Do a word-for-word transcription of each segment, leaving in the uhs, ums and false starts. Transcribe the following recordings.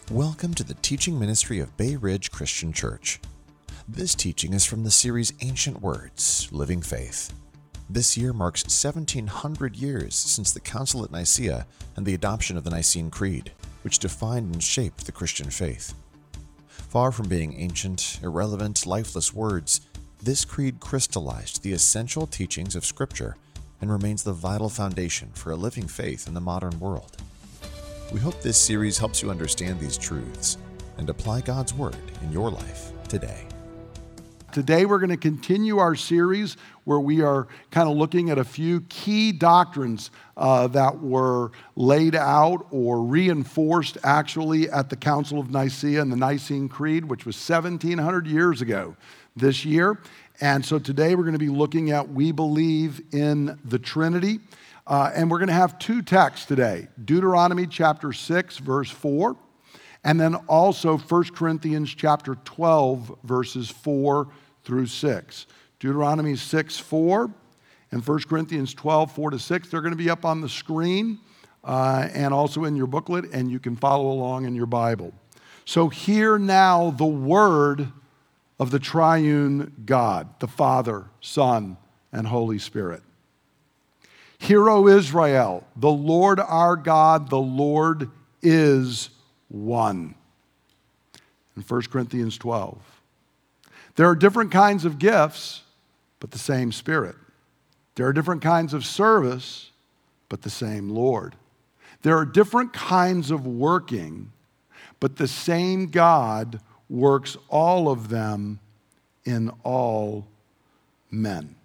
Welcome to the teaching ministry of Bay Ridge Christian Church. This teaching is from the series Ancient Words, Living Faith. This year marks seventeen hundred years since the Council at Nicaea and the adoption of the Nicene Creed, which defined and shaped the Christian faith. Far from being ancient, irrelevant, lifeless words, this creed crystallized the essential teachings of Scripture and remains the vital foundation for a living faith in the modern world. We hope this series helps you understand these truths and apply God's Word in your life today. Today we're going to continue our series where we are kind of looking at a few key doctrines uh, that were laid out or reinforced actually at the Council of Nicaea and the Nicene Creed, which was seventeen hundred years ago this year. And so today we're going to be looking at we believe in the Trinity. Uh, and we're going to have two texts today, Deuteronomy chapter six, verse four, and then also First Corinthians chapter twelve, verses four through six. Deuteronomy six, four, and First Corinthians twelve, four to six. They're going to be up on the screen uh, and also in your booklet, and you can follow along in your Bible. So hear now the word of the triune God, the Father, Son, and Holy Spirit. Hear, O Israel, the Lord our God, the Lord is one. In First Corinthians twelve. There are different kinds of gifts, but the same Spirit. There are different kinds of service, but the same Lord. There are different kinds of working, but the same God works all of them in all men.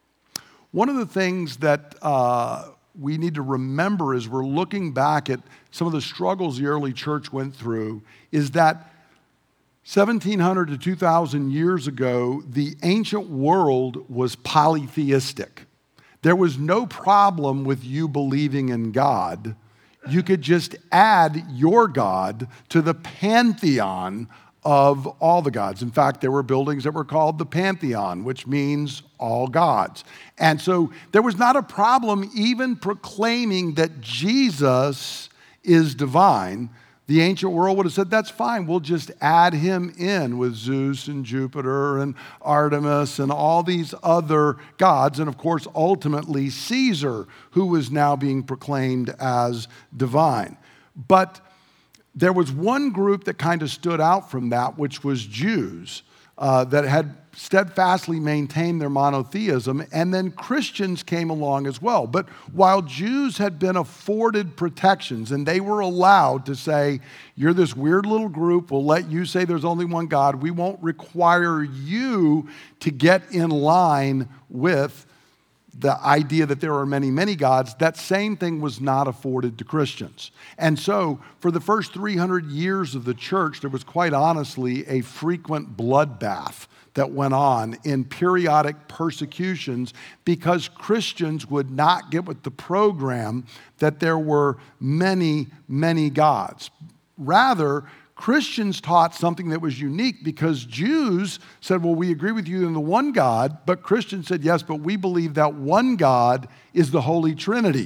One of the things that uh, we need to remember as we're looking back at some of the struggles the early church went through is that seventeen hundred to two thousand years ago, the ancient world was polytheistic. There was no problem with you believing in God. You could just add your God to the pantheon of all the gods. In fact, there were buildings that were called the Pantheon, which means all gods. And so there was not a problem even proclaiming that Jesus is divine. The ancient world would have said, that's fine, we'll just add him in with Zeus and Jupiter and Artemis and all these other gods, and of course, ultimately Caesar, who was now being proclaimed as divine. But there was one group that kind of stood out from that, which was Jews uh, that had steadfastly maintained their monotheism, and then Christians came along as well. But while Jews had been afforded protections and they were allowed to say, you're this weird little group, we'll let you say there's only one God, we won't require you to get in line with the idea that there are many, many gods, that same thing was not afforded to Christians. And so for the first three hundred years of the church, there was quite honestly a frequent bloodbath that went on in periodic persecutions because Christians would not get with the program that there were many, many gods. Rather, Christians taught something that was unique because Jews said, well, we agree with you in the one God, but Christians said, yes, but we believe that one God is the Holy Trinity.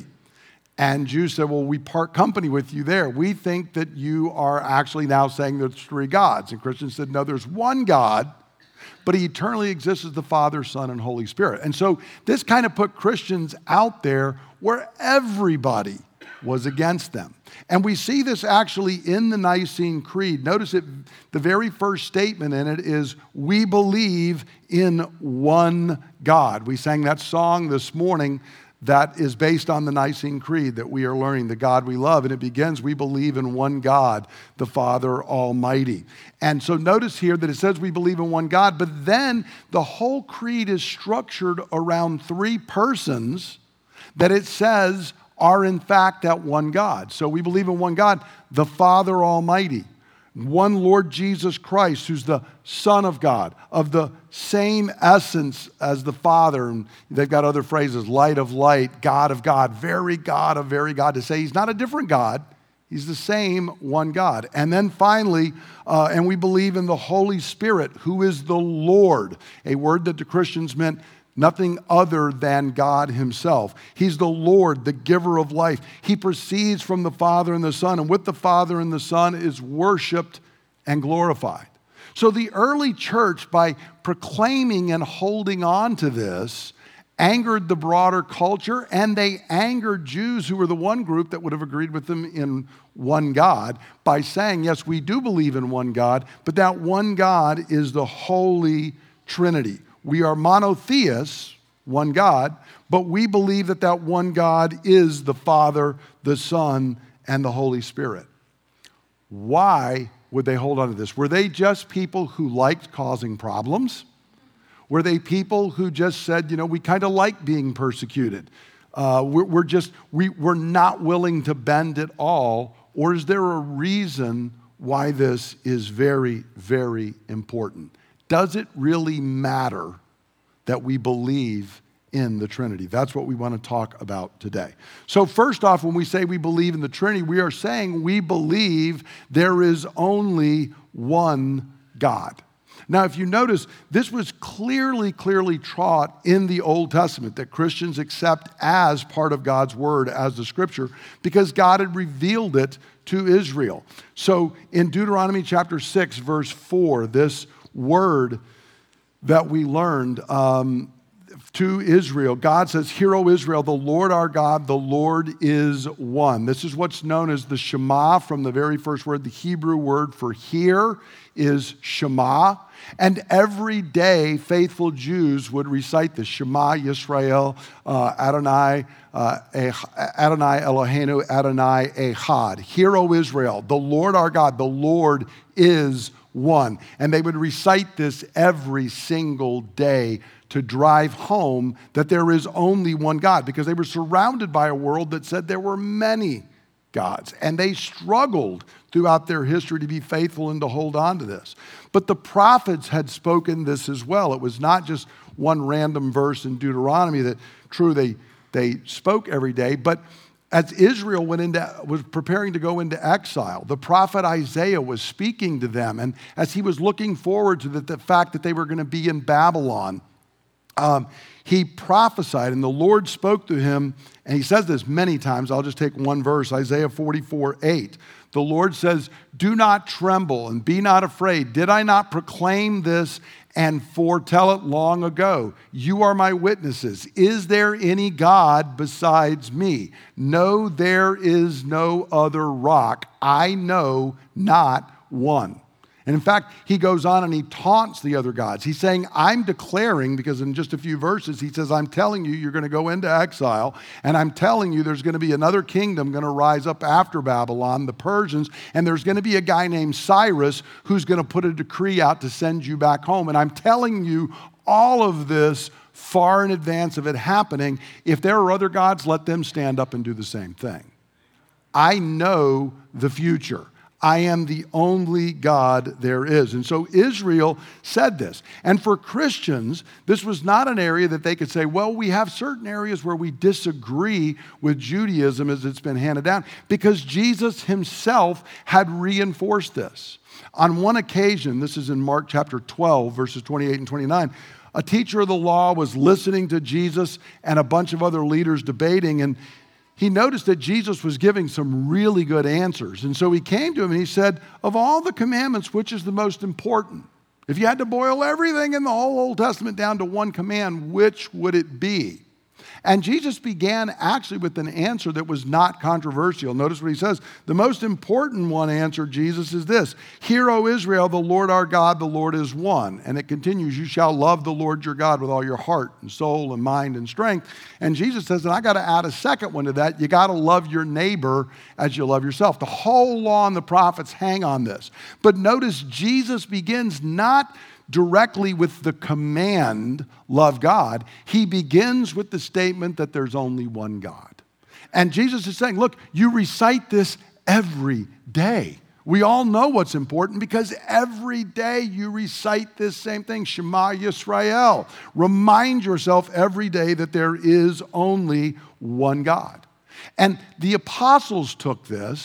And Jews said, well, we part company with you there. We think that you are actually now saying there's three gods. And Christians said, no, there's one God, but he eternally exists as the Father, Son, and Holy Spirit. And so this kind of put Christians out there where everybody was against them. And we see this actually in the Nicene Creed. Notice it, the very first statement in it is, we believe in one God. We sang that song this morning that is based on the Nicene Creed that we are learning, the God we love. And it begins, we believe in one God, the Father Almighty. And so notice here that it says we believe in one God, but then the whole creed is structured around three persons that it says are in fact that one God. So we believe in one God, the Father Almighty, one Lord Jesus Christ, who's the Son of God, of the same essence as the Father. And they've got other phrases, light of light, God of God, very God of very God, to say he's not a different God, he's the same one God. And then finally, uh, and we believe in the Holy Spirit, who is the Lord, a word that the Christians meant nothing other than God himself. He's the Lord, the giver of life. He proceeds from the Father and the Son, and with the Father and the Son is worshiped and glorified. So the early church, by proclaiming and holding on to this, angered the broader culture, and they angered Jews, who were the one group that would have agreed with them in one God, by saying, yes, we do believe in one God, but that one God is the Holy Trinity. We are monotheists, one God, but we believe that that one God is the Father, the Son, and the Holy Spirit. Why would they hold on to this? Were they just people who liked causing problems? Were they people who just said, you know, we kind of like being persecuted? Uh, we're, we're just, we, we're not willing to bend at all? Or is there a reason why this is very, very important? Does it really matter that we believe in the Trinity? That's what we want to talk about today. So first off, when we say we believe in the Trinity, we are saying we believe there is only one God. Now, if you notice, this was clearly, clearly taught in the Old Testament that Christians accept as part of God's word, as the scripture, because God had revealed it to Israel. So in Deuteronomy chapter six, verse four, this word that we learned um, to Israel, God says, "Hear, O Israel, the Lord our God, the Lord is one." This is what's known as the Shema from the very first word. The Hebrew word for hear is Shema. And every day, faithful Jews would recite this: Shema Yisrael, uh, Adonai, uh, Adonai Eloheinu, Adonai Echad. Hear, O Israel, the Lord our God, the Lord is one. And they would recite this every single day to drive home that there is only one God, because they were surrounded by a world that said there were many gods. And they struggled throughout their history to be faithful and to hold on to this. But the prophets had spoken this as well. It was not just one random verse in Deuteronomy that, true, they, they spoke every day, but as Israel went into, was preparing to go into exile, the prophet Isaiah was speaking to them. And as he was looking forward to the, the fact that they were going to be in Babylon, um, he prophesied, and the Lord spoke to him, and he says this many times. I'll just take one verse, Isaiah forty-four eight. The Lord says, "Do not tremble and be not afraid. Did I not proclaim this and foretell it long ago? You are my witnesses. Is there any God besides me? No, there is no other rock. I know not one." And in fact, he goes on and he taunts the other gods. He's saying, I'm declaring, because in just a few verses, he says, I'm telling you, you're going to go into exile, and I'm telling you there's going to be another kingdom going to rise up after Babylon, the Persians, and there's going to be a guy named Cyrus who's going to put a decree out to send you back home. And I'm telling you all of this far in advance of it happening. If there are other gods, let them stand up and do the same thing. I know the future. I am the only God there is. And so Israel said this. And for Christians, this was not an area that they could say, well, we have certain areas where we disagree with Judaism as it's been handed down, because Jesus himself had reinforced this. On one occasion, this is in Mark chapter twelve, verses twenty-eight and twenty-nine, a teacher of the law was listening to Jesus and a bunch of other leaders debating, and he noticed that Jesus was giving some really good answers. And so he came to him and he said, of all the commandments, which is the most important? If you had to boil everything in the whole Old Testament down to one command, which would it be? And Jesus began actually with an answer that was not controversial. Notice what he says. The most important one, answered Jesus, is this: Hear, O Israel, the Lord our God, the Lord is one. And it continues, you shall love the Lord your God with all your heart and soul and mind and strength. And Jesus says, and I got to add a second one to that. You got to love your neighbor as you love yourself. The whole law and the prophets hang on this. But notice Jesus begins not directly with the command, love God. He begins with the statement that there's only one God. And Jesus is saying, look, you recite this every day. We all know what's important because every day you recite this same thing, Shema Yisrael. Remind yourself every day that there is only one God. And the apostles took this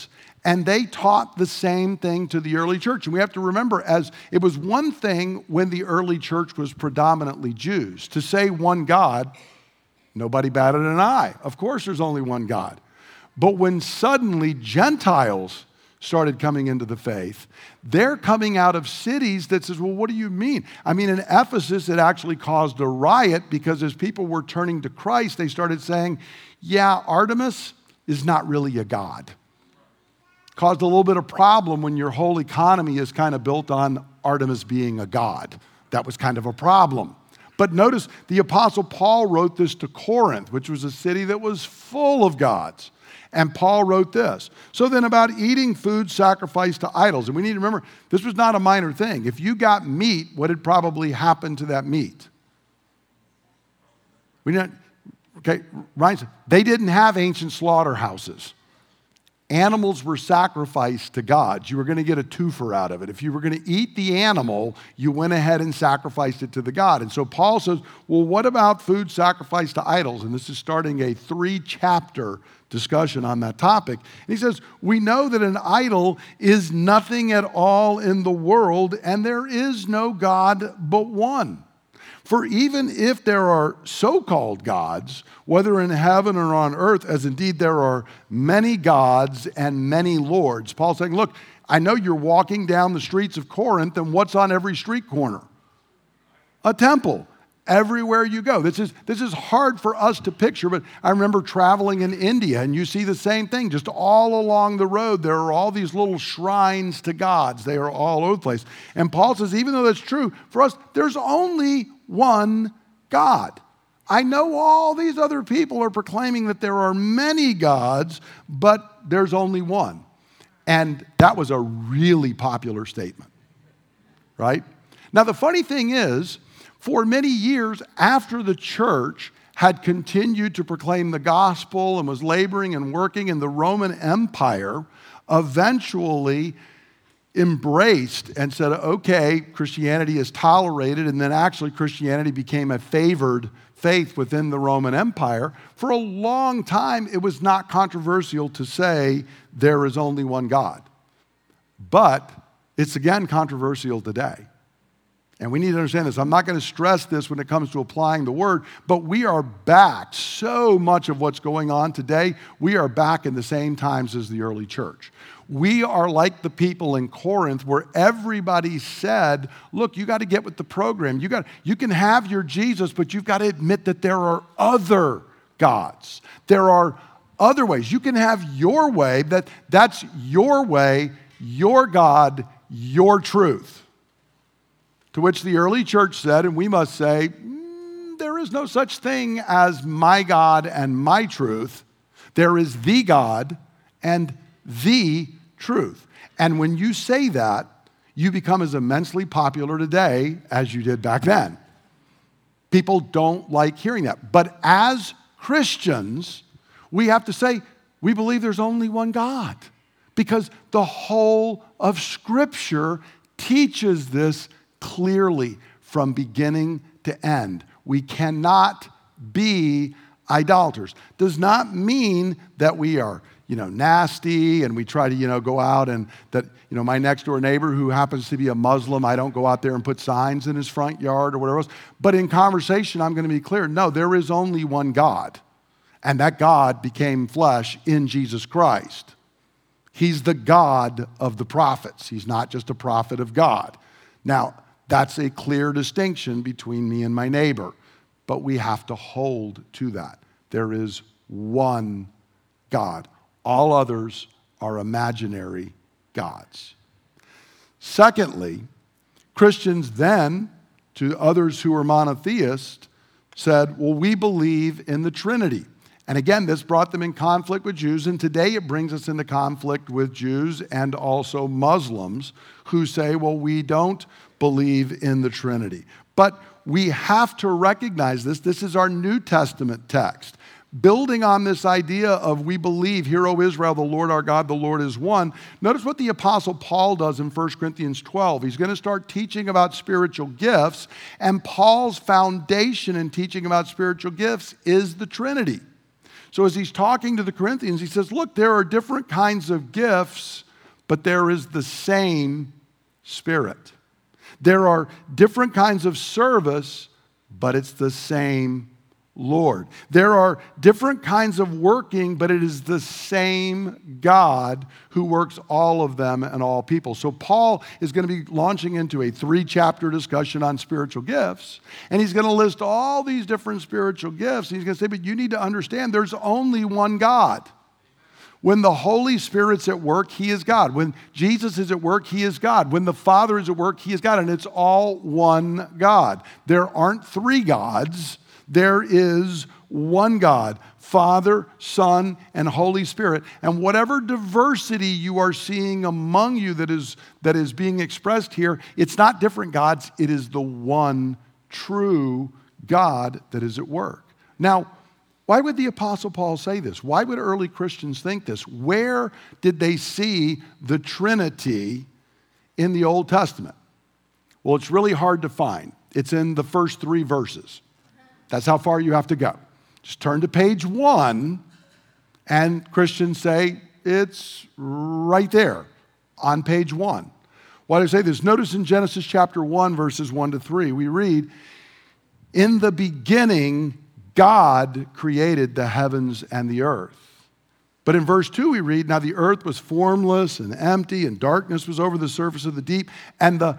And they taught the same thing to the early church. And we have to remember, as it was one thing when the early church was predominantly Jews, to say one God, nobody batted an eye. Of course there's only one God. But when suddenly Gentiles started coming into the faith, they're coming out of cities that says, well, what do you mean? I mean, in Ephesus, it actually caused a riot because as people were turning to Christ, they started saying, yeah, Artemis is not really a god. Caused a little bit of problem when your whole economy is kind of built on Artemis being a god. That was kind of a problem. But notice the Apostle Paul wrote this to Corinth, which was a city that was full of gods. And Paul wrote this. So then about eating food sacrificed to idols. And we need to remember, this was not a minor thing. If you got meat, what had probably happened to that meat? We didn't, okay, Ryan said, they didn't have ancient slaughterhouses. Animals were sacrificed to gods. You were going to get a twofer out of it. If you were going to eat the animal, you went ahead and sacrificed it to the god. And so Paul says, well, what about food sacrificed to idols? And this is starting a three-chapter discussion on that topic. And he says, we know that an idol is nothing at all in the world, and there is no God but one. For even if there are so-called gods, whether in heaven or on earth, as indeed there are many gods and many lords. Paul's saying, look, I know you're walking down the streets of Corinth, and what's on every street corner? A temple. Everywhere you go. This is, this is hard for us to picture, but I remember traveling in India, and you see the same thing. Just all along the road, there are all these little shrines to gods. They are all over the place. And Paul says, even though that's true, for us, there's only one God. I know all these other people are proclaiming that there are many gods, but there's only one. And that was a really popular statement, right? Now, the funny thing is, for many years after the church had continued to proclaim the gospel and was laboring and working, in the Roman Empire eventually embraced and said, okay, Christianity is tolerated, and then actually Christianity became a favored faith within the Roman Empire. For a long time, it was not controversial to say there is only one God. But it's again controversial today. And we need to understand this. I'm not going to stress this when it comes to applying the word, but we are back. So much of what's going on today, we are back in the same times as the early church. We are like the people in Corinth where everybody said, look, you got to get with the program. You got, you can have your Jesus, but you've got to admit that there are other gods. There are other ways. You can have your way, that, that's your way, your God, your truth. To which the early church said, and we must say, mm, there is no such thing as my God and my truth. There is the God and the truth. And when you say that, you become as immensely popular today as you did back then. People don't like hearing that. But as Christians, we have to say, we believe there's only one God. Because the whole of Scripture teaches this clearly from beginning to end. We cannot be idolaters. Does not mean that we are, you know, nasty and we try to, you know, go out and that, you know, my next door neighbor who happens to be a Muslim, I don't go out there and put signs in his front yard or whatever else. But in conversation, I'm going to be clear. No, there is only one God. And that God became flesh in Jesus Christ. He's the God of the prophets. He's not just a prophet of God. Now, that's a clear distinction between me and my neighbor, but we have to hold to that. There is one God. All others are imaginary gods. Secondly, Christians then, to others who are monotheists, said, well, we believe in the Trinity. And again, this brought them in conflict with Jews, and today it brings us into conflict with Jews and also Muslims who say, well, we don't believe in the Trinity. But we have to recognize this. This is our New Testament text. Building on this idea of we believe, hear, O Israel, the Lord our God, the Lord is one. Notice what the Apostle Paul does in First Corinthians twelve. He's going to start teaching about spiritual gifts, and Paul's foundation in teaching about spiritual gifts is the Trinity. So as he's talking to the Corinthians, he says, look, there are different kinds of gifts, but there is the same Spirit. There are different kinds of service, but it's the same Lord. There are different kinds of working, but it is the same God who works all of them and all people. So Paul is going to be launching into a three-chapter discussion on spiritual gifts, and he's going to list all these different spiritual gifts. He's going to say, but you need to understand there's only one God. When the Holy Spirit's at work, He is God. When Jesus is at work, He is God. When the Father is at work, He is God. And it's all one God. There aren't three gods. There is one God, Father, Son, and Holy Spirit. And whatever diversity you are seeing among you that is, that is being expressed here, it's not different gods. It is the one true God that is at work. Now, why would the Apostle Paul say this? Why would early Christians think this? Where did they see the Trinity in the Old Testament? Well, it's really hard to find. It's in the first three verses. That's how far you have to go. Just turn to page one, and Christians say it's right there on page one. Why do I say this? Notice in Genesis chapter one, verses one to three, we read, in the beginning, God created the heavens and the earth. But in verse two we read, now the earth was formless and empty, and darkness was over the surface of the deep, and the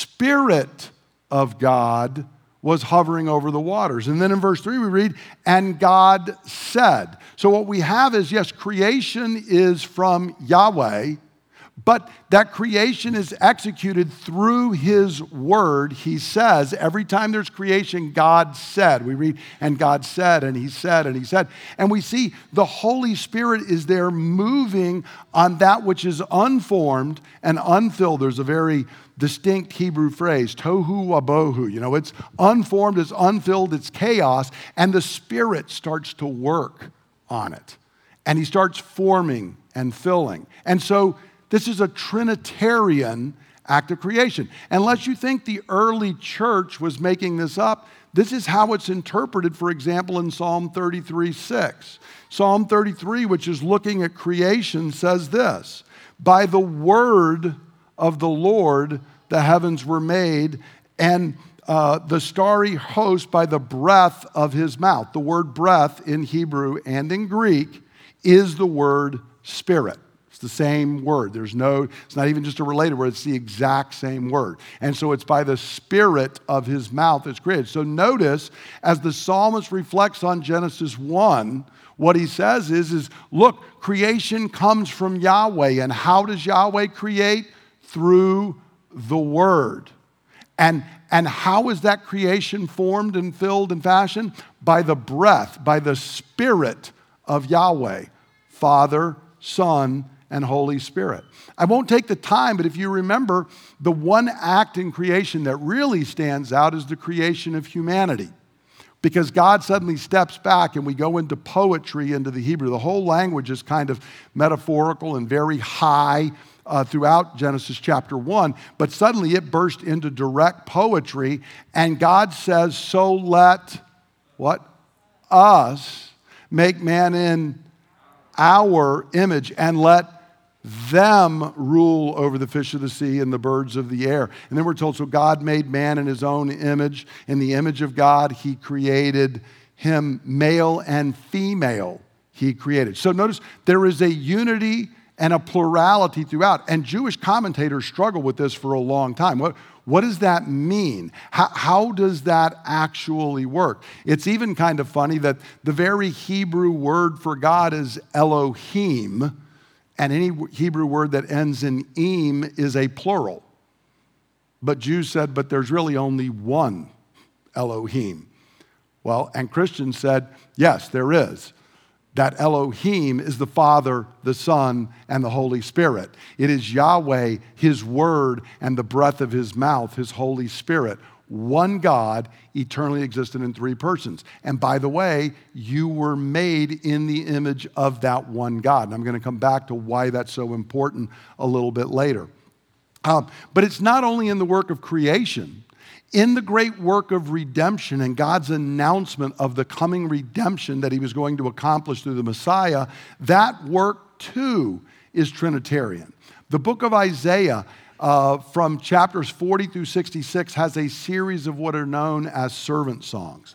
Spirit of God was hovering over the waters. And then in verse three we read, and God said. So what we have is, yes, creation is from Yahweh, but that creation is executed through His word. He says, every time there's creation, God said. We read, and God said, and He said, and He said. And we see the Holy Spirit is there moving on that which is unformed and unfilled. There's a very distinct Hebrew phrase, tohu wabohu. You know, it's unformed, it's unfilled, it's chaos, and the Spirit starts to work on it. And He starts forming and filling. And so this is a Trinitarian act of creation. Unless you think the early church was making this up, this is how it's interpreted, for example, in Psalm thirty-three six. Psalm thirty-three, which is looking at creation, says this, by the word of the Lord the heavens were made, and uh, the starry host by the breath of His mouth. The word breath in Hebrew and in Greek is the word spirit. It's the same word. There's no, it's not even just a related word, it's the exact same word. And so it's by the Spirit of His mouth it's created. So notice, as the psalmist reflects on Genesis one, what he says is, is, look, creation comes from Yahweh. And how does Yahweh create? Through the Word. And, and how is that creation formed and filled and fashioned? By the breath, by the Spirit of Yahweh, Father, Son, and Holy Spirit. I won't take the time, but if you remember, the one act in creation that really stands out is the creation of humanity. Because God suddenly steps back and we go into poetry, into the Hebrew. The whole language is kind of metaphorical and very high uh, throughout Genesis chapter one. But suddenly it burst into direct poetry, and God says, so let, what? Us make man in our image, and let them rule over the fish of the sea and the birds of the air. And then we're told, so God made man in His own image. In the image of God, He created him, male and female He created. So notice there is a unity and a plurality throughout. And Jewish commentators struggle with this for a long time. What, what does that mean? How, how does that actually work? It's even kind of funny that the very Hebrew word for God is Elohim, and any Hebrew word that ends in "im" is a plural. But Jews said, but there's really only one Elohim. Well, and Christians said, yes, there is. That Elohim is the Father, the Son, and the Holy Spirit. It is Yahweh, His Word, and the breath of His mouth, His Holy Spirit. One God, eternally existent in three persons. And by the way, you were made in the image of that one God. And I'm going to come back to why that's so important a little bit later. Um, but it's not only in the work of creation. In the great work of redemption and God's announcement of the coming redemption that he was going to accomplish through the Messiah, that work too is Trinitarian. The book of Isaiah, uh, from chapters forty through sixty-six, has a series of what are known as servant songs.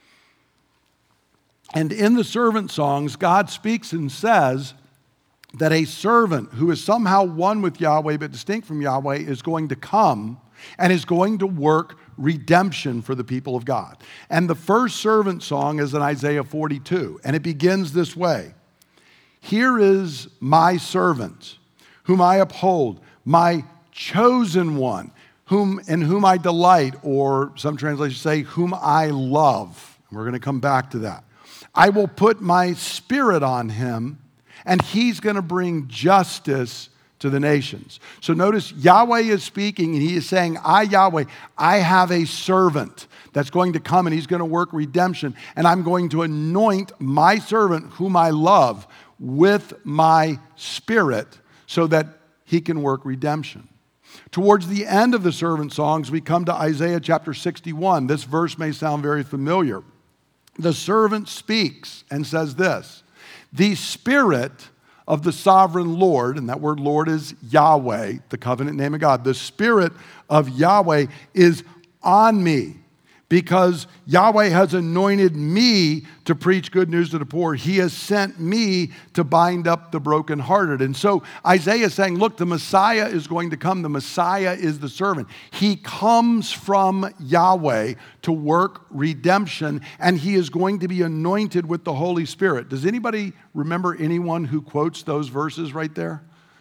And in the servant songs, God speaks and says that a servant who is somehow one with Yahweh but distinct from Yahweh is going to come and is going to work redemption for the people of God. And the first servant song is in Isaiah forty-two, and it begins this way. Here is my servant, whom I uphold, my chosen one, whom in whom I delight, or some translations say, whom I love. We're going to come back to that. I will put my spirit on him, and he's going to bring justice to the nations. So notice Yahweh is speaking, and he is saying, I, Yahweh, I have a servant that's going to come, and he's going to work redemption, and I'm going to anoint my servant, whom I love, with my spirit so that he can work redemption. Towards the end of the servant songs, we come to Isaiah chapter sixty-one. This verse may sound very familiar. The servant speaks and says this, the Spirit of the sovereign Lord, and that word Lord is Yahweh, the covenant name of God. The Spirit of Yahweh is on me because Yahweh has anointed me to preach good news to the poor. He has sent me to bind up the brokenhearted. And so Isaiah is saying, look, the Messiah is going to come. The Messiah is the servant. He comes from Yahweh to work redemption, and he is going to be anointed with the Holy Spirit. Does anybody remember anyone who quotes those verses right there?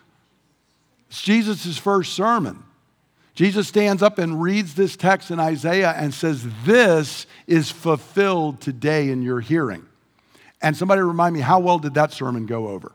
It's Jesus' first sermon. Jesus stands up and reads this text in Isaiah and says, this is fulfilled today in your hearing. And somebody remind me, how well did that sermon go over?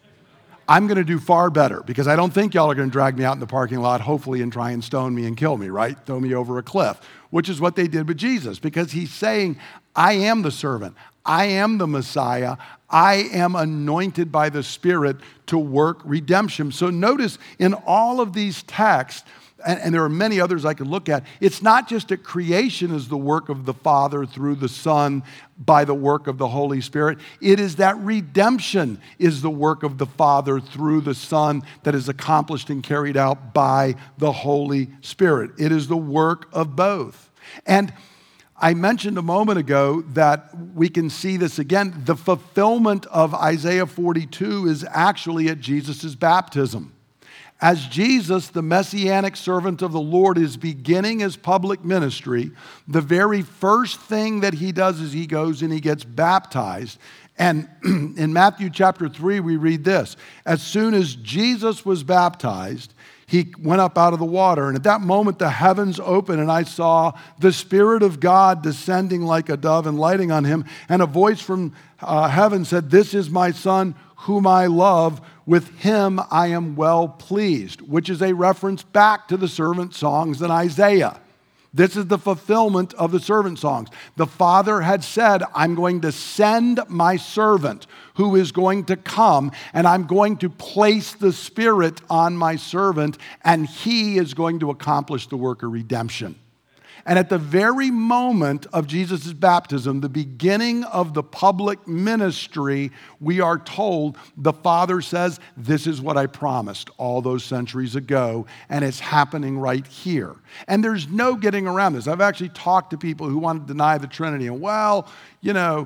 I'm going to do far better because I don't think y'all are going to drag me out in the parking lot, hopefully, and try and stone me and kill me, right? Throw me over a cliff, which is what they did with Jesus because he's saying, I am the servant. I am the Messiah. I am anointed by the Spirit to work redemption. So notice in all of these texts, And, and there are many others I could look at. It's not just that creation is the work of the Father through the Son by the work of the Holy Spirit. It is that redemption is the work of the Father through the Son that is accomplished and carried out by the Holy Spirit. It is the work of both. And I mentioned a moment ago that we can see this again. The fulfillment of Isaiah forty-two is actually at Jesus' baptism. As Jesus, the messianic servant of the Lord, is beginning his public ministry, the very first thing that he does is he goes and he gets baptized. And in Matthew chapter three, we read this. As soon as Jesus was baptized, he went up out of the water. And at that moment, the heavens opened, and I saw the Spirit of God descending like a dove and lighting on him. And a voice from uh, heaven said, "This is my Son, whom I love. With him I am well pleased," which is a reference back to the servant songs in Isaiah. This is the fulfillment of the servant songs. The Father had said, I'm going to send my servant who is going to come, and I'm going to place the Spirit on my servant, and he is going to accomplish the work of redemption. And at the very moment of Jesus' baptism, the beginning of the public ministry, we are told the Father says, this is what I promised all those centuries ago, and it's happening right here. And there's no getting around this. I've actually talked to people who want to deny the Trinity, and well, you know,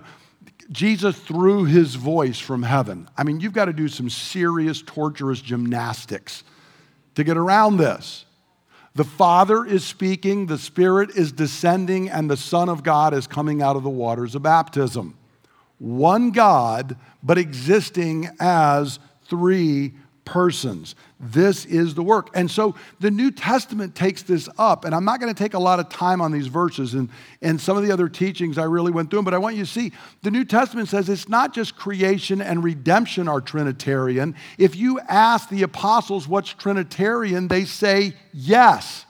Jesus threw his voice from heaven. I mean, you've got to do some serious, torturous gymnastics to get around this. The Father is speaking, the Spirit is descending, and the Son of God is coming out of the waters of baptism. One God, but existing as three persons. This is the work. And so the New Testament takes this up, and I'm not going to take a lot of time on these verses, and, and some of the other teachings I really went through them, but I want you to see, the New Testament says it's not just creation and redemption are Trinitarian. If you ask the apostles what's Trinitarian, they say yes,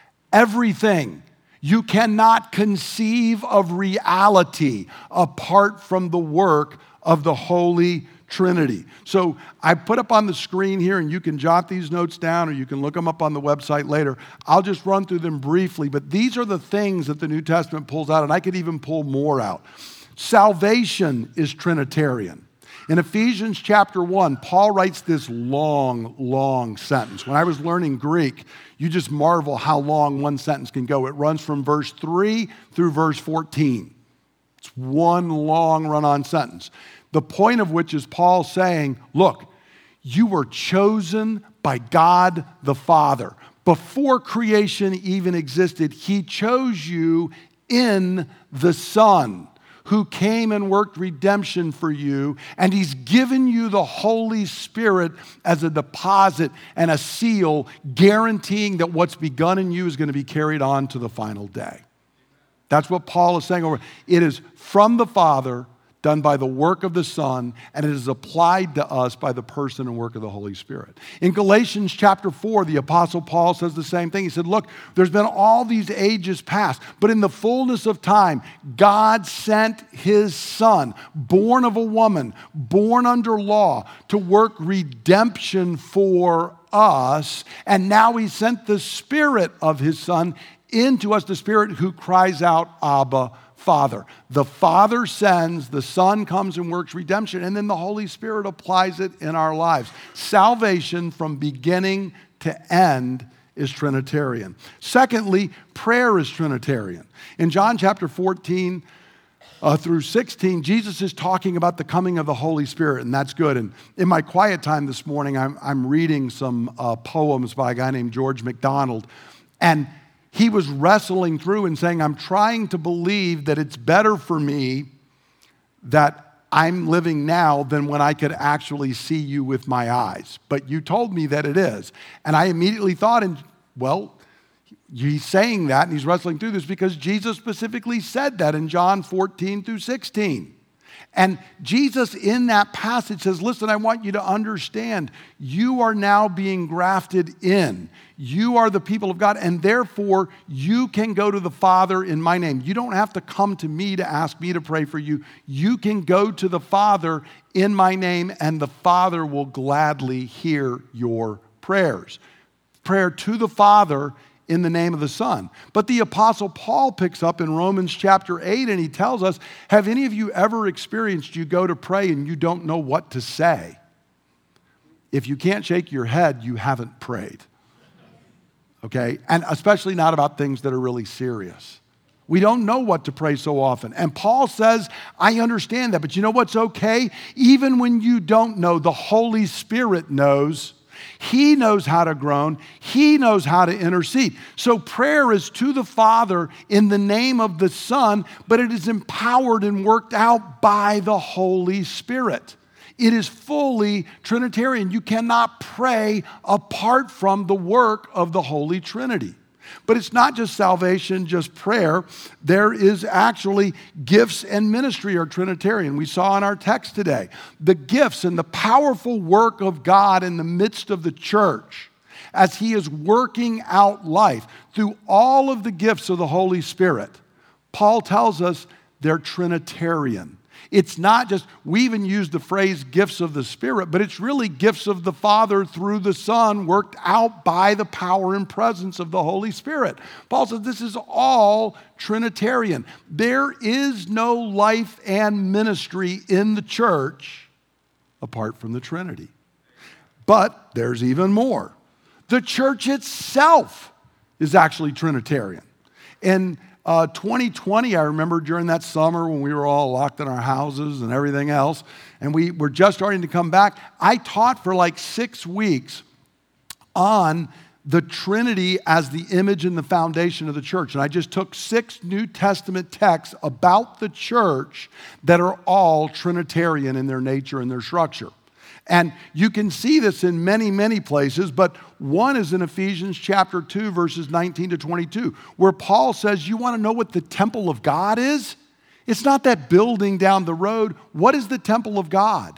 everything. You cannot conceive of reality apart from the work of the Holy Trinity. So I put up on the screen here, and you can jot these notes down or you can look them up on the website later. I'll just run through them briefly, but these are the things that the New Testament pulls out, and I could even pull more out. Salvation is Trinitarian. In Ephesians chapter one, Paul writes this long, long sentence. When I was learning Greek, you just marvel how long one sentence can go. It runs from verse three through verse fourteen. It's one long run-on sentence. The point of which is Paul saying, look, you were chosen by God the Father. Before creation even existed, he chose you in the Son, who came and worked redemption for you, and he's given you the Holy Spirit as a deposit and a seal, guaranteeing that what's begun in you is going to be carried on to the final day. That's what Paul is saying over. It is from the Father, done by the work of the Son, and it is applied to us by the person and work of the Holy Spirit. In Galatians chapter four, the Apostle Paul says the same thing. He said, look, there's been all these ages past, but in the fullness of time, God sent his Son, born of a woman, born under law, to work redemption for us, and now he sent the Spirit of his Son into us, the Spirit who cries out, Abba, Father. The Father sends, the Son comes and works redemption, and then the Holy Spirit applies it in our lives. Salvation from beginning to end is Trinitarian. Secondly, prayer is Trinitarian. In John chapter fourteen uh, through sixteen, Jesus is talking about the coming of the Holy Spirit, and that's good. And in my quiet time this morning, I'm, I'm reading some uh, poems by a guy named George MacDonald, and he was wrestling through and saying, I'm trying to believe that it's better for me that I'm living now than when I could actually see you with my eyes. But you told me that it is. And I immediately thought, and well, he's saying that and he's wrestling through this because Jesus specifically said that in John fourteen through sixteen. And Jesus in that passage says, listen, I want you to understand, you are now being grafted in. You are the people of God, and therefore you can go to the Father in my name. You don't have to come to me to ask me to pray for you. You can go to the Father in my name, and the Father will gladly hear your prayers. Prayer to the Father in the name of the Son. But the Apostle Paul picks up in Romans chapter eight, and he tells us, have any of you ever experienced you go to pray and you don't know what to say? If you can't shake your head, you haven't prayed. Okay? And especially not about things that are really serious. We don't know what to pray so often. And Paul says, I understand that, but you know what's okay? Even when you don't know, the Holy Spirit knows. He knows how to groan. He knows how to intercede. So prayer is to the Father in the name of the Son, but it is empowered and worked out by the Holy Spirit. It is fully Trinitarian. You cannot pray apart from the work of the Holy Trinity. But it's not just salvation, just prayer. There is actually gifts and ministry are Trinitarian. We saw in our text today the gifts and the powerful work of God in the midst of the church as he is working out life through all of the gifts of the Holy Spirit. Paul tells us they're Trinitarian. It's not just, we even use the phrase gifts of the Spirit, but it's really gifts of the Father through the Son worked out by the power and presence of the Holy Spirit. Paul says this is all Trinitarian. There is no life and ministry in the church apart from the Trinity. But there's even more. The church itself is actually Trinitarian. And Uh, twenty twenty, I remember during that summer when we were all locked in our houses and everything else, and we were just starting to come back, I taught for like six weeks on the Trinity as the image and the foundation of the church. And I just took six New Testament texts about the church that are all Trinitarian in their nature and their structure. And you can see this in many, many places, but one is in Ephesians chapter two, verses nineteen to twenty-two, where Paul says, you want to know what the temple of God is? It's not that building down the road. What is the temple of God?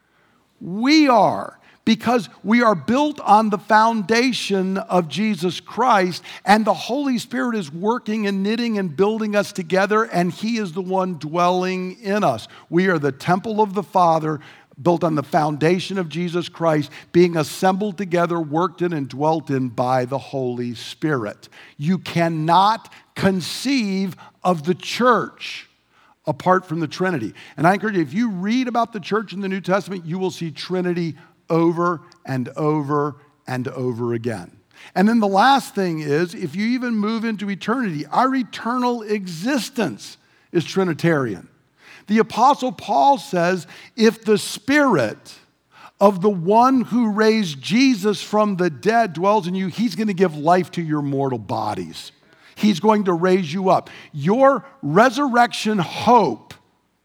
We are, because we are built on the foundation of Jesus Christ, and the Holy Spirit is working and knitting and building us together, and he is the one dwelling in us. We are the temple of the Father, built on the foundation of Jesus Christ, being assembled together, worked in, and dwelt in by the Holy Spirit. You cannot conceive of the church apart from the Trinity. And I encourage you, if you read about the church in the New Testament, you will see Trinity over and over and over again. And then the last thing is, if you even move into eternity, our eternal existence is Trinitarian. The Apostle Paul says, if the Spirit of the one who raised Jesus from the dead dwells in you, he's going to give life to your mortal bodies. He's going to raise you up. Your resurrection hope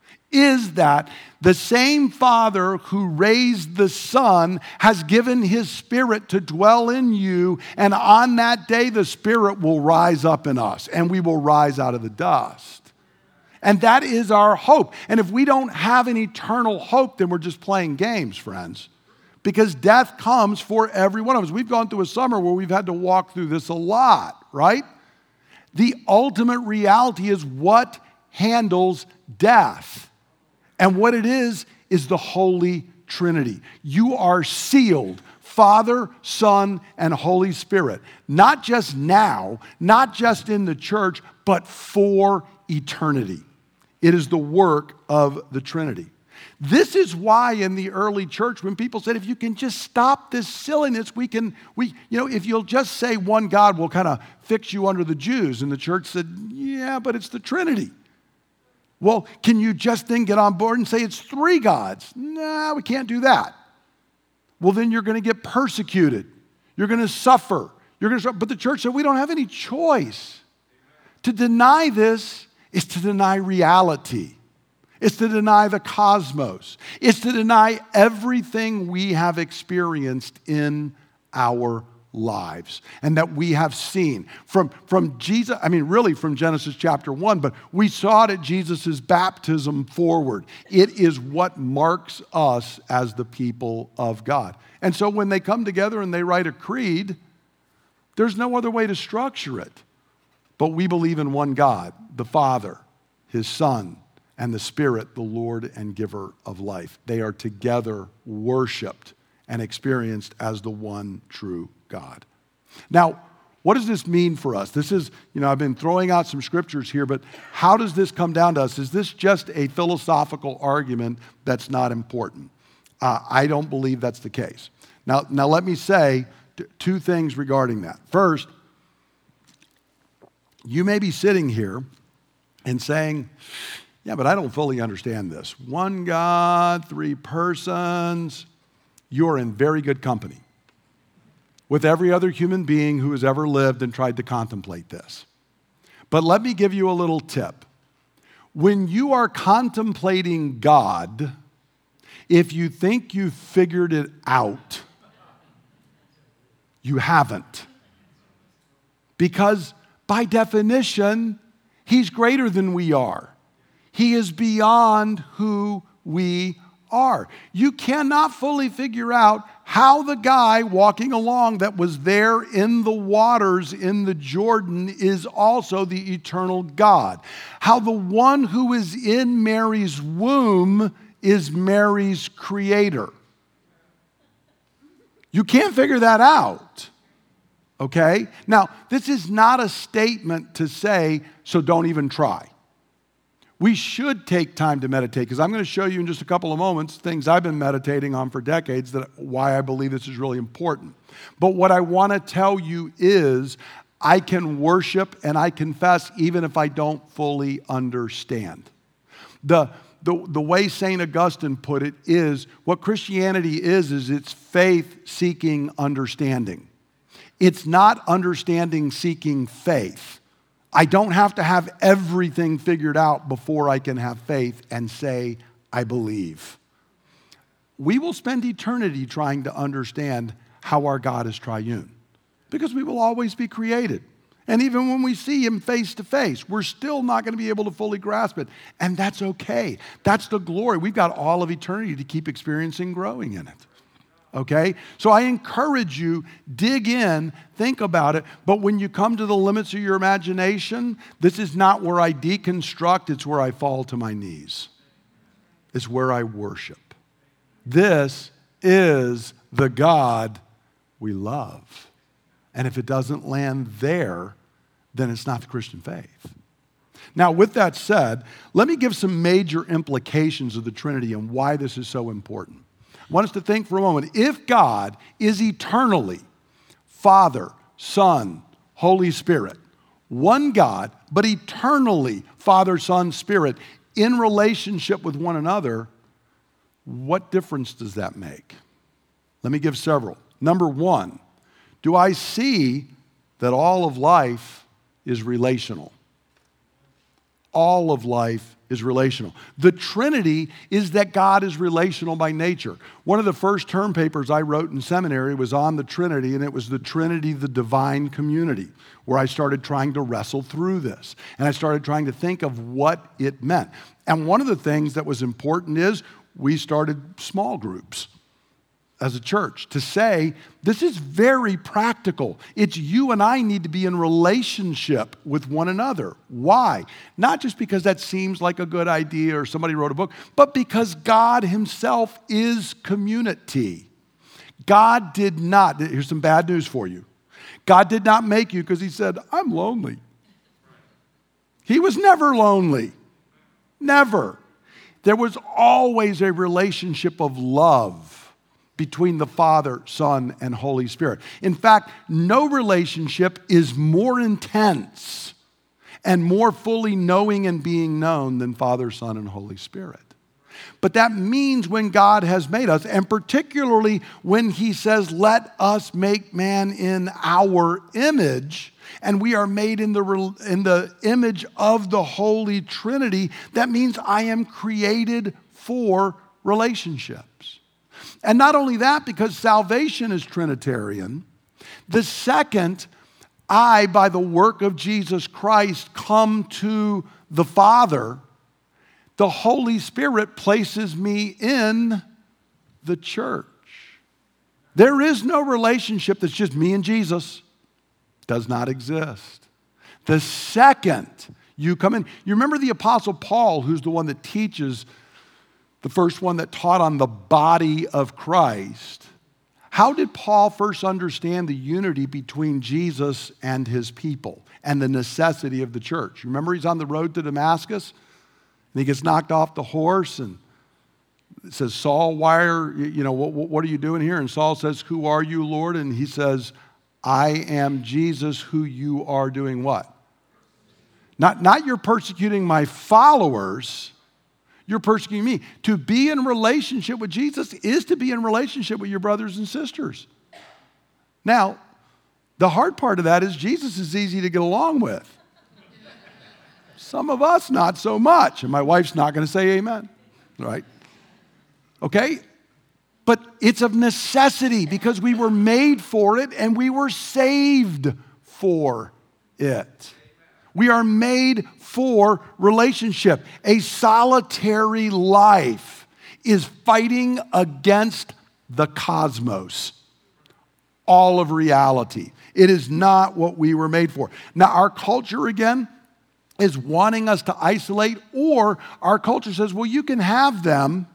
is that the same Father who raised the Son has given his Spirit to dwell in you, and on that day the Spirit will rise up in us, and we will rise out of the dust. And that is our hope. And if we don't have an eternal hope, then we're just playing games, friends. Because death comes for every one of us. We've gone through a summer where we've had to walk through this a lot, right? The ultimate reality is what handles death. And what it is, is the Holy Trinity. You are sealed, Father, Son, and Holy Spirit. Not just now, not just in the church, but for eternity. It is the work of the Trinity. This is why in the early church, when people said, if you can just stop this silliness, we can, we, you know, if you'll just say one God, we'll kind of fix you under the Jews. And the church said, yeah, but it's the Trinity. Well, can you just then get on board and say it's three gods? No, we can't do that. Well, then you're going to get persecuted. You're going to suffer. You're going to suffer. But the church said, we don't have any choice. To deny this is to deny reality. It's to deny the cosmos. It's to deny everything we have experienced in our lives and that we have seen. From, from Jesus, I mean, really from Genesis chapter one, but we saw it at Jesus' baptism forward. It is what marks us as the people of God. And so when they come together and they write a creed, there's no other way to structure it. But we believe in one God, the Father, His Son, and the Spirit, the Lord and giver of life. They are together worshiped and experienced as the one true God. Now, what does this mean for us? This is, you know, I've been throwing out some scriptures here, but how does this come down to us? Is this just a philosophical argument that's not important? Uh, I don't believe that's the case. Now, now let me say t- two things regarding that. First, you may be sitting here and saying, yeah, but I don't fully understand this. One God, three persons. You're in very good company with every other human being who has ever lived and tried to contemplate this. But let me give you a little tip. When you are contemplating God, if you think you've figured it out, you haven't. Because by definition, He's greater than we are. He is beyond who we are. You cannot fully figure out how the guy walking along that was there in the waters in the Jordan is also the eternal God. How the one who is in Mary's womb is Mary's creator. You can't figure that out. Okay? Now, this is not a statement to say, so don't even try. We should take time to meditate, because I'm going to show you in just a couple of moments things I've been meditating on for decades, that why I believe this is really important. But what I want to tell you is I can worship and I confess even if I don't fully understand. The, the, the way Saint Augustine put it is, what Christianity is, is it's faith seeking understanding. It's not understanding seeking faith. I don't have to have everything figured out before I can have faith and say, I believe. We will spend eternity trying to understand how our God is triune, because we will always be created. And even when we see Him face to face, we're still not going to be able to fully grasp it. And that's okay. That's the glory. We've got all of eternity to keep experiencing growing in it. Okay? So I encourage you, dig in, think about it, but when you come to the limits of your imagination, this is not where I deconstruct, it's where I fall to my knees. It's where I worship. This is the God we love. And if it doesn't land there, then it's not the Christian faith. Now, with that said, let me give some major implications of the Trinity and why this is so important. I want us to think for a moment. If God is eternally Father, Son, Holy Spirit, one God, but eternally Father, Son, Spirit, in relationship with one another, what difference does that make? Let me give several. Number one, do I see that all of life is relational? All of life is relational. The Trinity is that God is relational by nature. One of the first term papers I wrote in seminary was on the Trinity, and it was the Trinity, the divine community, where I started trying to wrestle through this. And I started trying to think of what it meant. And one of the things that was important is we started small groups as a church to say, this is very practical. It's you and I need to be in relationship with one another. Why? Not just because that seems like a good idea or somebody wrote a book, but because God himself is community. God did not, here's some bad news for you. God did not make you because he said, I'm lonely. He was never lonely. Never. There was always a relationship of love between the Father, Son, and Holy Spirit. In fact, no relationship is more intense and more fully knowing and being known than Father, Son, and Holy Spirit. But that means when God has made us, and particularly when he says, let us make man in our image, and we are made in the, in the image of the Holy Trinity, that means I am created for relationships. And not only that, because salvation is Trinitarian, the second I, by the work of Jesus Christ, come to the Father, the Holy Spirit places me in the church. There is no relationship that's just me and Jesus. Does not exist. The second you come in, you remember the Apostle Paul, who's the one that teaches, the first one that taught on the body of Christ. How did Paul first understand the unity between Jesus and his people and the necessity of the church? You remember he's on the road to Damascus and he gets knocked off the horse and it says, Saul, why are, you know, what, what are you doing here? And Saul says, who are you, Lord? And he says, I am Jesus, who you are doing what? Not, not you're persecuting my followers. You're persecuting me. To be in relationship with Jesus is to be in relationship with your brothers and sisters. Now, the hard part of that is Jesus is easy to get along with. Some of us, not so much. And my wife's not going to say amen, right? Okay? But it's of necessity because we were made for it and we were saved for it. We are made for relationship. A solitary life is fighting against the cosmos, all of reality. It is not what we were made for. Now, our culture, again, is wanting us to isolate, or our culture says, well, you can have them.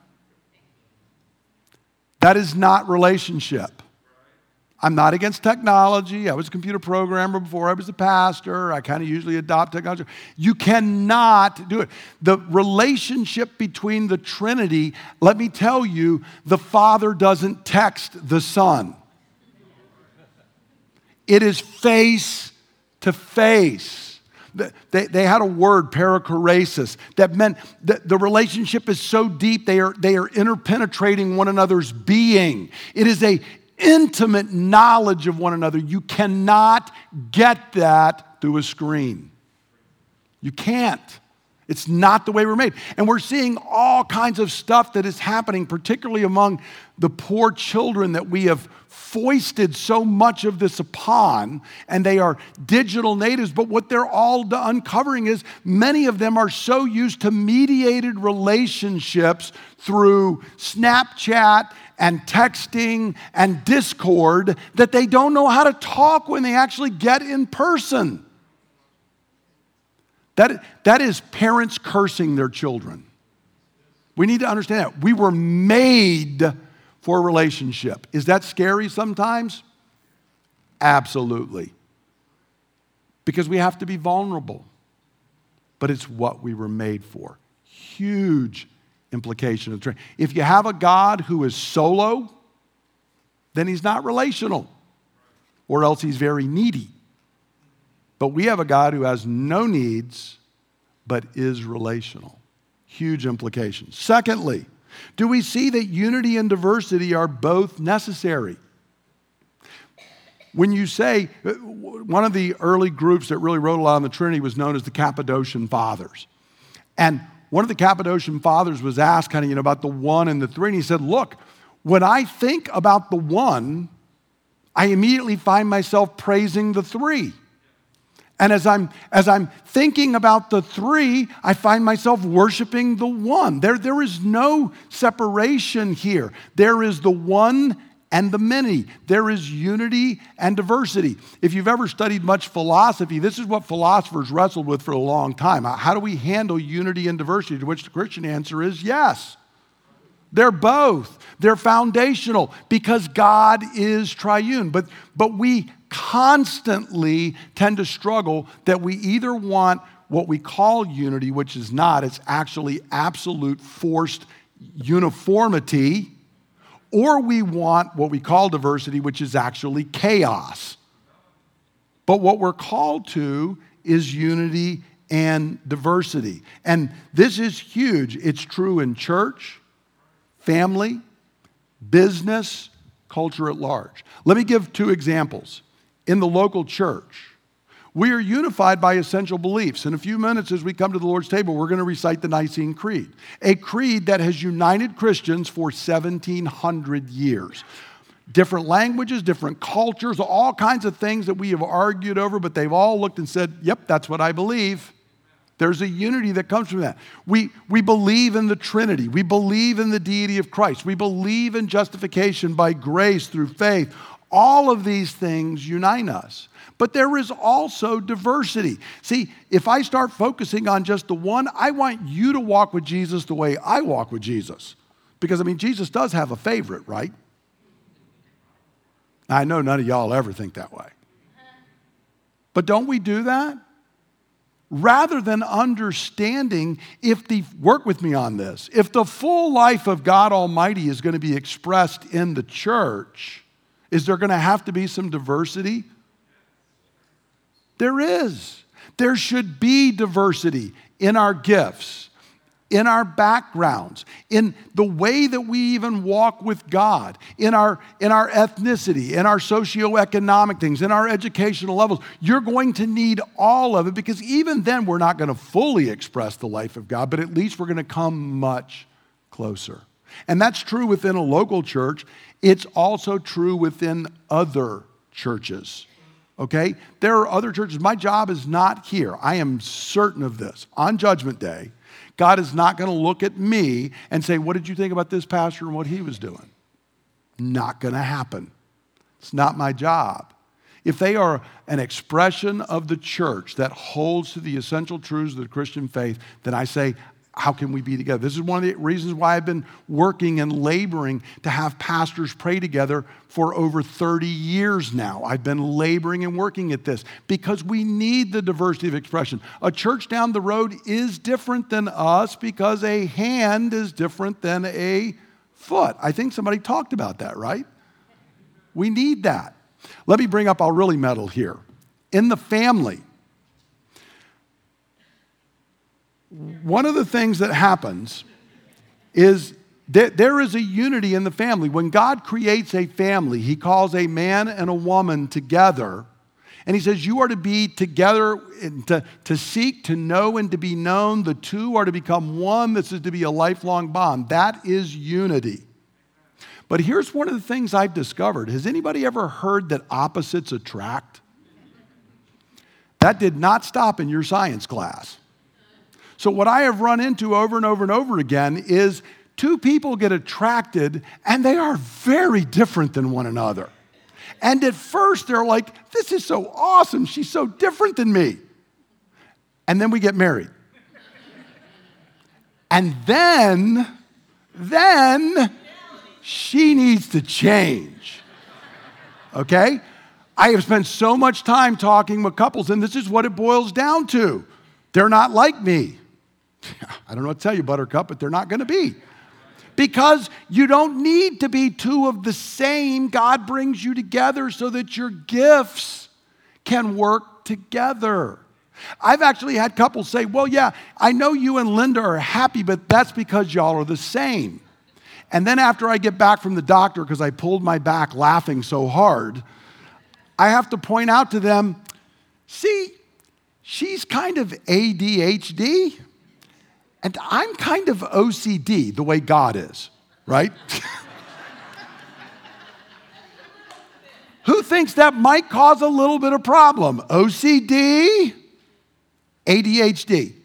That is not relationship. I'm not against technology. I was a computer programmer before I was a pastor. I kind of usually adopt technology. You cannot do it. The relationship between the Trinity, let me tell you, the Father doesn't text the Son. It is face to face. They, they had a word, perichoresis, that meant that the relationship is so deep they are, they are interpenetrating one another's being. It is a intimate knowledge of one another. You cannot get that through a screen. You can't. It's not the way we're made. And we're seeing all kinds of stuff that is happening, particularly among the poor children that we have foisted so much of this upon, and they are digital natives, but what they're all uncovering is many of them are so used to mediated relationships through Snapchat and texting and Discord that they don't know how to talk when they actually get in person. That, that is parents cursing their children. We need to understand that. We were made for a relationship. Is that scary sometimes? Absolutely. Because we have to be vulnerable. But it's what we were made for. Huge implication of the Trinity. If you have a God who is solo, then he's not relational, or else he's very needy. But we have a God who has no needs, but is relational. Huge implications. Secondly, do we see that unity and diversity are both necessary? When you say, one of the early groups that really wrote a lot on the Trinity was known as the Cappadocian Fathers. And one of the Cappadocian Fathers was asked kind of, you know, about the one and the three, and he said, look, when I think about the one, I immediately find myself praising the three. And as I'm, as I'm thinking about the three, I find myself worshiping the one. There, there is no separation here. There is the one and the many. There is unity and diversity. If you've ever studied much philosophy, this is what philosophers wrestled with for a long time. How do we handle unity and diversity? To which the Christian answer is yes. They're both. They're foundational because God is triune. But, but we constantly tend to struggle that we either want what we call unity, which is not, it's actually absolute forced uniformity, or we want what we call diversity, which is actually chaos. But what we're called to is unity and diversity. And this is huge. It's true in church, family, business, culture at large. Let me give two examples. In the local church, we are unified by essential beliefs. In a few minutes, as we come to the Lord's table, we're going to recite the Nicene Creed, a creed that has united Christians for seventeen hundred years. Different languages, different cultures, all kinds of things that we have argued over, but they've all looked and said, yep, that's what I believe. There's a unity that comes from that. We, we believe in the Trinity. We believe in the deity of Christ. We believe in justification by grace through faith. All of these things unite us. But there is also diversity. See, if I start focusing on just the one, I want you to walk with Jesus the way I walk with Jesus. Because, I mean, Jesus does have a favorite, right? I know none of y'all ever think that way. But don't we do that? Rather than understanding if the, work with me on this, if the full life of God Almighty is going to be expressed in the church, is there going to have to be some diversity? There is. There should be diversity in our gifts, in our backgrounds, in the way that we even walk with God, in our, in our ethnicity, in our socioeconomic things, in our educational levels. You're going to need all of it because even then we're not going to fully express the life of God, but at least we're going to come much closer. And that's true within a local church. It's also true within other churches, okay? There are other churches. My job is not here. I am certain of this. On Judgment Day, God is not going to look at me and say, what did you think about this pastor and what he was doing? Not going to happen. It's not my job. If they are an expression of the church that holds to the essential truths of the Christian faith, then I say, how can we be together? This is one of the reasons why I've been working and laboring to have pastors pray together for over thirty years now. I've been laboring and working at this because we need the diversity of expression. A church down the road is different than us because a hand is different than a foot. I think somebody talked about that, right? We need that. Let me bring up, I'll really meddle here. In the family, one of the things that happens is that there is a unity in the family. When God creates a family, he calls a man and a woman together, and he says, you are to be together, and to, to seek, to know, and to be known. The two are to become one. This is to be a lifelong bond. That is unity. But here's one of the things I've discovered. Has anybody ever heard that opposites attract? That did not stop in your science class. So what I have run into over and over and over again is two people get attracted and they are very different than one another. And at first they're like, this is so awesome. She's so different than me. And then we get married. And then, then she needs to change. Okay? I have spent so much time talking with couples, and this is what it boils down to. They're not like me. I don't know what to tell you, Buttercup, but they're not going to be. Because you don't need to be two of the same. God brings you together so that your gifts can work together. I've actually had couples say, well, yeah, I know you and Linda are happy, but that's because y'all are the same. And then after I get back from the doctor, because I pulled my back laughing so hard, I have to point out to them, see, she's kind of A D H D, and I'm kind of O C D, the way God is, right? Who thinks that might cause a little bit of problem? O C D, A D H D.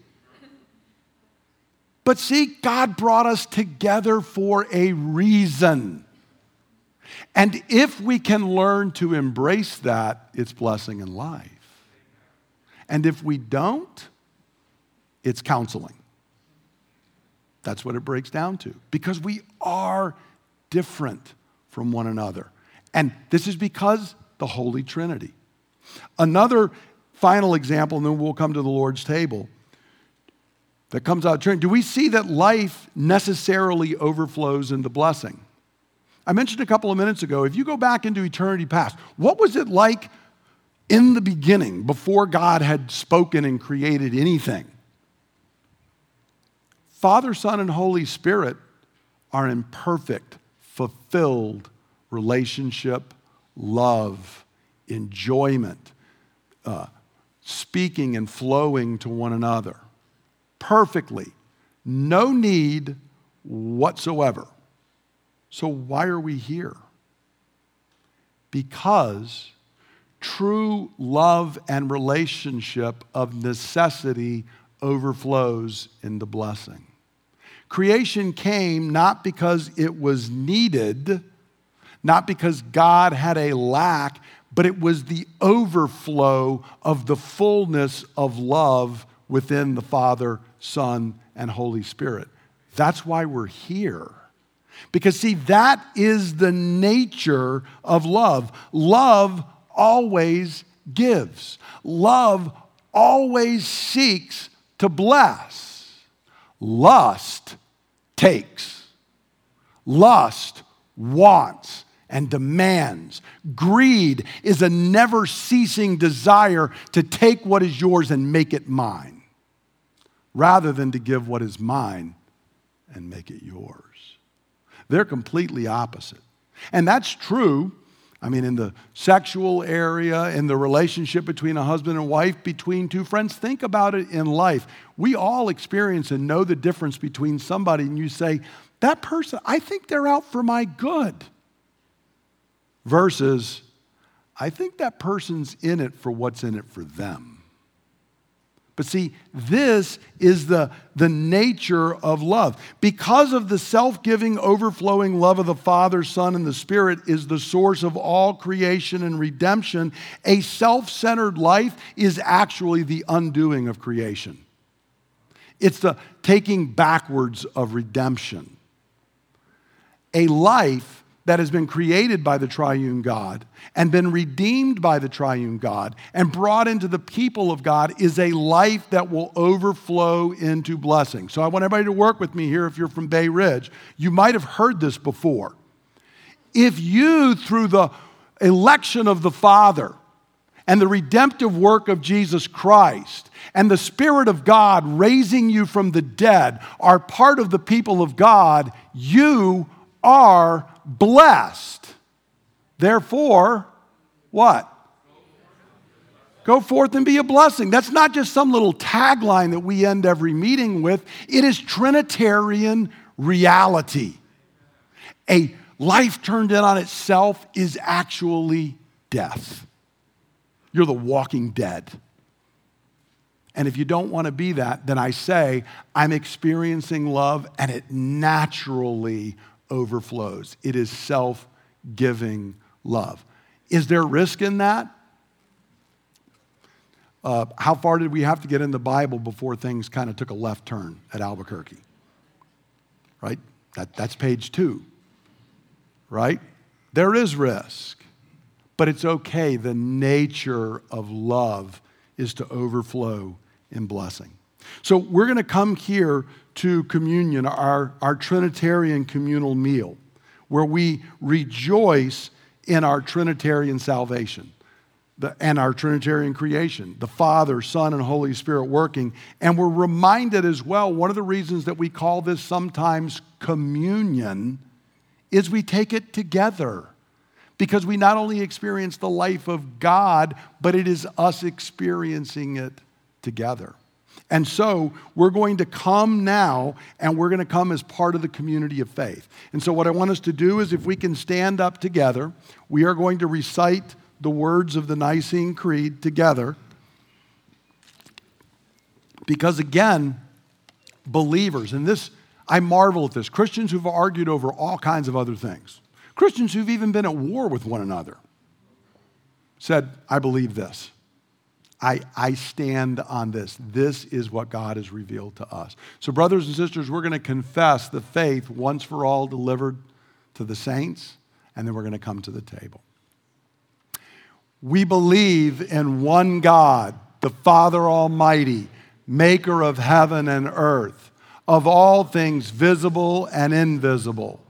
But see, God brought us together for a reason. And if we can learn to embrace that, it's blessing in life. And if we don't, it's counseling. That's what it breaks down to. Because we are different from one another. And this is because the Holy Trinity. Another final example, and then we'll come to the Lord's table, that comes out of Trinity. Do we see that life necessarily overflows into blessing? I mentioned a couple of minutes ago, if you go back into eternity past, what was it like in the beginning, before God had spoken and created anything? Father, Son, and Holy Spirit are in perfect, fulfilled relationship, love, enjoyment, uh, speaking and flowing to one another. Perfectly. No need whatsoever. So why are we here? Because true love and relationship of necessity overflows into blessing. Creation came not because it was needed, not because God had a lack, but it was the overflow of the fullness of love within the Father, Son, and Holy Spirit. That's why we're here. Because see, that is the nature of love. Love always gives. Love always seeks to bless. Lust takes. Lust wants and demands. Greed is a never-ceasing desire to take what is yours and make it mine, rather than to give what is mine and make it yours. They're completely opposite. And that's true, I mean, in the sexual area, in the relationship between a husband and wife, between two friends. Think about it in life. We all experience and know the difference between somebody and you say, that person, I think they're out for my good. Versus, I think that person's in it for what's in it for them. But see, this is the, the nature of love. Because of the self-giving, overflowing love of the Father, Son, and the Spirit is the source of all creation and redemption, a self-centered life is actually the undoing of creation. It's the taking backwards of redemption. A life that has been created by the triune God and been redeemed by the triune God and brought into the people of God is a life that will overflow into blessing. So I want everybody to work with me here if you're from Bay Ridge. You might have heard this before. If you, through the election of the Father and the redemptive work of Jesus Christ and the Spirit of God raising you from the dead, are part of the people of God, you are blessed. Therefore, what? Go forth and be a blessing. That's not just some little tagline that we end every meeting with. It is Trinitarian reality. A life turned in on itself is actually death. You're the walking dead. And if you don't want to be that, then I say, I'm experiencing love and it naturally overflows. It is self-giving love. Is there risk in that? Uh, how far did we have to get in the Bible before things kind of took a left turn at Albuquerque? Right? That, that's page two. right? There is risk, but it's okay. The nature of love is to overflow in blessing. So we're going to come here to communion, our, our Trinitarian communal meal, where we rejoice in our Trinitarian salvation the, and our Trinitarian creation, the Father, Son, and Holy Spirit working. And we're reminded as well, one of the reasons that we call this sometimes communion is we take it together. Because we not only experience the life of God, but it is us experiencing it together. And so we're going to come now, and we're going to come as part of the community of faith. And so what I want us to do is, if we can stand up together, we are going to recite the words of the Nicene Creed together. Because again, believers, and this, I marvel at this, Christians who've argued over all kinds of other things, Christians who've even been at war with one another, said, I believe this. I, I stand on this. This is what God has revealed to us. So brothers and sisters, we're going to confess the faith once for all delivered to the saints, and then we're going to come to the table. We believe in one God, the Father Almighty, maker of heaven and earth, of all things visible and invisible,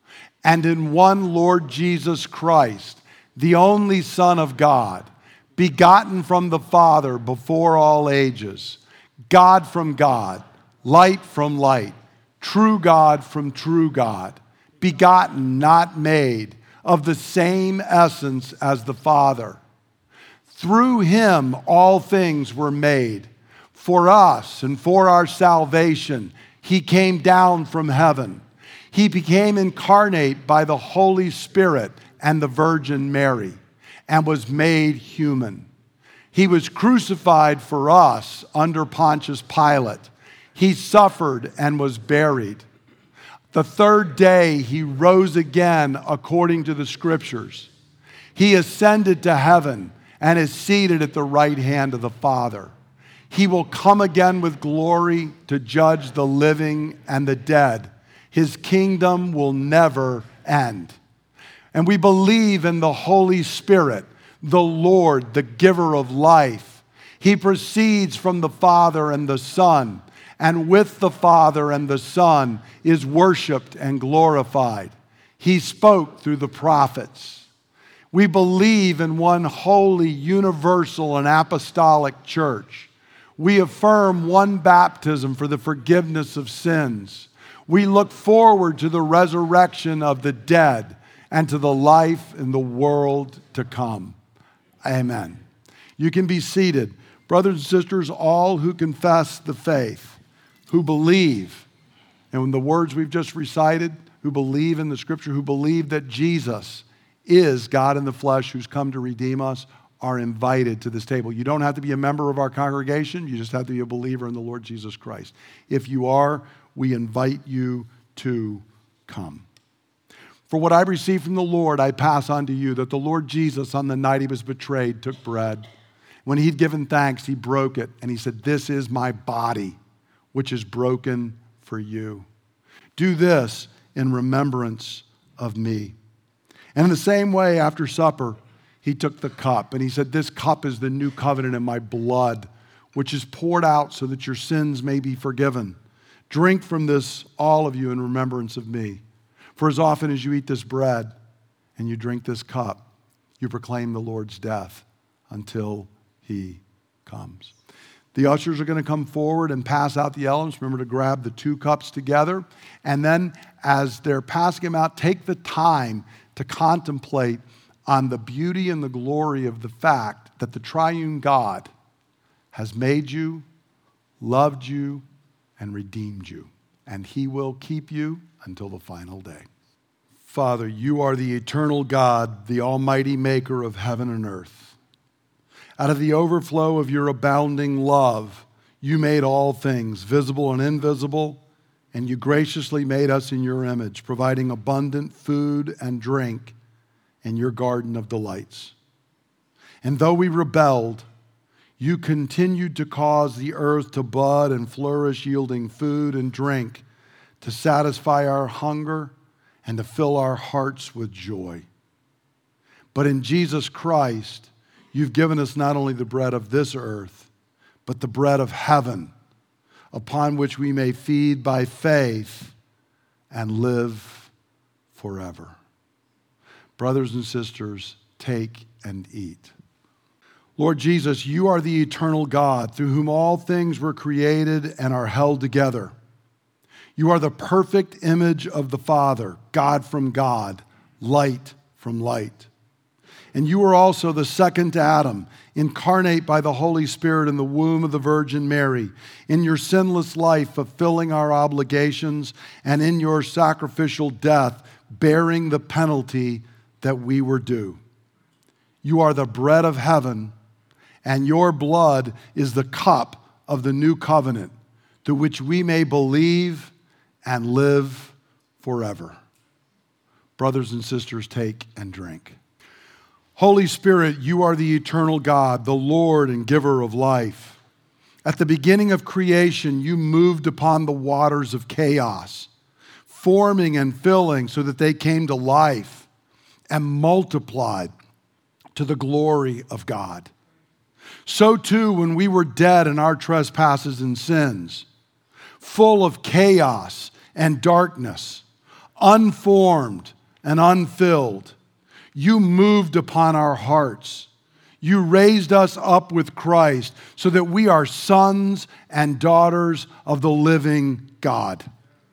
and in one Lord Jesus Christ, the only Son of God, begotten from the Father before all ages, God from God, light from light, true God from true God, begotten, not made, of the same essence as the Father. Through him all things were made. For us and for our salvation, he came down from heaven. He became incarnate by the Holy Spirit and the Virgin Mary, and was made human. He was crucified for us under Pontius Pilate. He suffered and was buried. The third day he rose again according to the Scriptures. He ascended to heaven and is seated at the right hand of the Father. He will come again with glory to judge the living and the dead. His kingdom will never end. And we believe in the Holy Spirit, the Lord, the giver of life. He proceeds from the Father and the Son, and with the Father and the Son is worshiped and glorified. He spoke through the prophets. We believe in one holy, universal, and apostolic church. We affirm one baptism for the forgiveness of sins. We look forward to the resurrection of the dead and to the life in the world to come. Amen. You can be seated. Brothers and sisters, all who confess the faith, who believe, and in the words we've just recited, who believe in the Scripture, who believe that Jesus is God in the flesh who's come to redeem us, are invited to this table. You don't have to be a member of our congregation. You just have to be a believer in the Lord Jesus Christ. If you are, we invite you to come. For what I received from the Lord, I pass on to you, that the Lord Jesus, on the night he was betrayed, took bread. When he'd given thanks, he broke it, and he said, this is my body, which is broken for you. Do this in remembrance of me. And in the same way, after supper, he took the cup, and he said, this cup is the new covenant in my blood, which is poured out so that your sins may be forgiven. Drink from this, all of you, in remembrance of me. For as often as you eat this bread and you drink this cup, you proclaim the Lord's death until he comes. The ushers are going to come forward and pass out the elements. Remember to grab the two cups together. And then as they're passing them out, take the time to contemplate on the beauty and the glory of the fact that the triune God has made you, loved you, and redeemed you. And he will keep you until the final day. Father, you are the eternal God, the almighty maker of heaven and earth. Out of the overflow of your abounding love, you made all things, visible and invisible, and you graciously made us in your image, providing abundant food and drink in your garden of delights. And though we rebelled, you continued to cause the earth to bud and flourish, yielding food and drink to satisfy our hunger and to fill our hearts with joy. But in Jesus Christ, you've given us not only the bread of this earth, but the bread of heaven, upon which we may feed by faith and live forever. Brothers and sisters, take and eat. Lord Jesus, you are the eternal God through whom all things were created and are held together. You are the perfect image of the Father, God from God, light from light. And you are also the second Adam, incarnate by the Holy Spirit in the womb of the Virgin Mary, in your sinless life fulfilling our obligations, and in your sacrificial death bearing the penalty that we were due. You are the bread of heaven, and your blood is the cup of the new covenant, through which we may believe and live forever. Brothers and sisters, take and drink. Holy Spirit, you are the eternal God, the Lord and giver of life. At the beginning of creation, you moved upon the waters of chaos, forming and filling so that they came to life and multiplied to the glory of God. So too, when we were dead in our trespasses and sins, full of chaos and darkness, unformed and unfilled, you moved upon our hearts. You raised us up with Christ so that we are sons and daughters of the living God.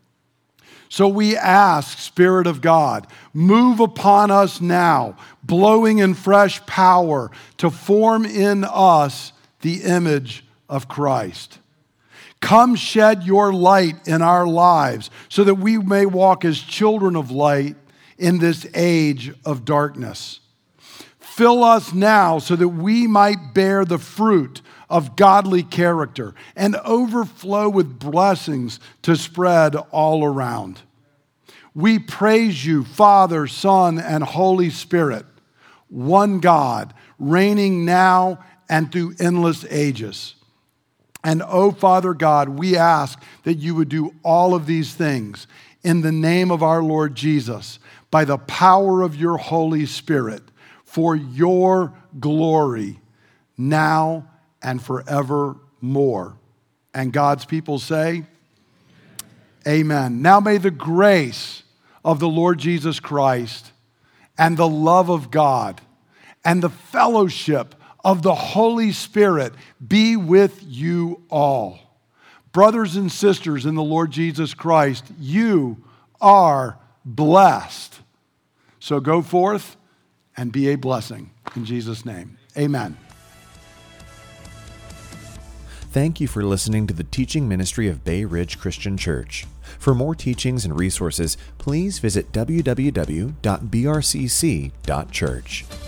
So we ask, Spirit of God, move upon us now, blowing in fresh power to form in us the image of Christ. Come shed your light in our lives so that we may walk as children of light in this age of darkness. Fill us now so that we might bear the fruit of godly character and overflow with blessings to spread all around. We praise you, Father, Son, and Holy Spirit, one God, reigning now and through endless ages. And, oh, Father God, we ask that you would do all of these things in the name of our Lord Jesus, by the power of your Holy Spirit, for your glory, now and forevermore. And God's people say, amen. Now may the grace of the Lord Jesus Christ and the love of God and the fellowship of the Holy Spirit be with you all. Brothers and sisters in the Lord Jesus Christ, you are blessed. So go forth and be a blessing. In Jesus' name, amen. Thank you for listening to the teaching ministry of Bay Ridge Christian Church. For more teachings and resources, please visit w w w dot b r c c dot church.